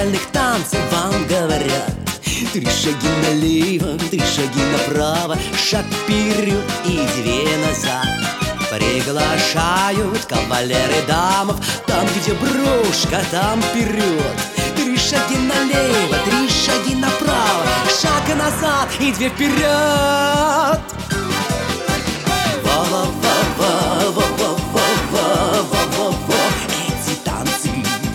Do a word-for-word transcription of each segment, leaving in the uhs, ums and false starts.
бальных танцев вам говорят: три шаги налево, три шаги направо, шаг вперед и две назад. Приглашают кавалеры дамов, там, где брошка, там вперед. Три шаги налево, три шаги направо, шаг назад и две вперед. Во-во-во-во-во-во-во-во-во-во, эти танцы.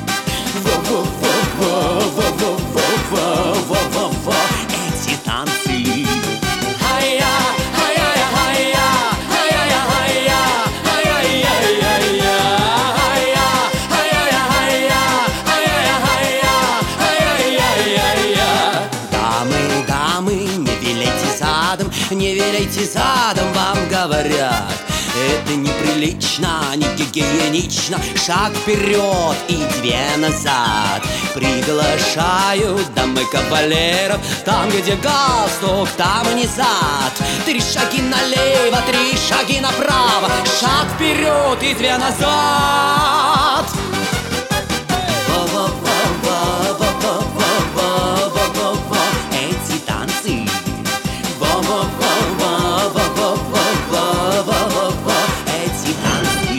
Во-во-во-во-во-во-во-во-во, эти танцы. Хай-я, хай-я, хай-я, хай-я, хай-я, хай-я, хай-я, хай-я, хай-я, хай-я, хай-я, хай-я. Дамы, дамы, не виляйте задом, не виляйте задом, вам говорят. Это неприлично, не гигиенично. Шаг вперед и две назад. Приглашают дамы кавалеров, там, где галстук, там и не зад. Три шаги налево, три шаги направо, шаг вперед и две назад. Во-во-во-во-во-во-во-во-во, эти танцы. Во-во-во-во-во-во-во-во-во, эти танцы.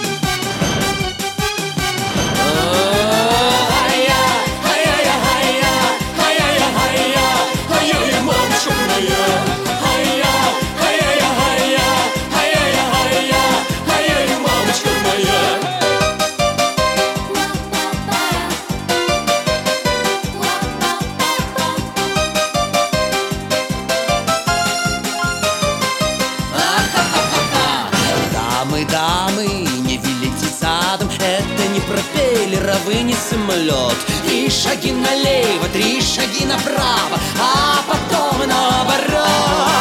Хай-я, хай-я, хай-я, хай-я, хай-я, хай-я, мамочка моя. Хай-я, хай-я, хай-я, хай-я, хай-я, хай-я, мамочка моя. Дамы, дамы, не виляйте задом, это не пропеллеровый, не самолет. Три шаги налево, три шаги направо, а потом наоборот.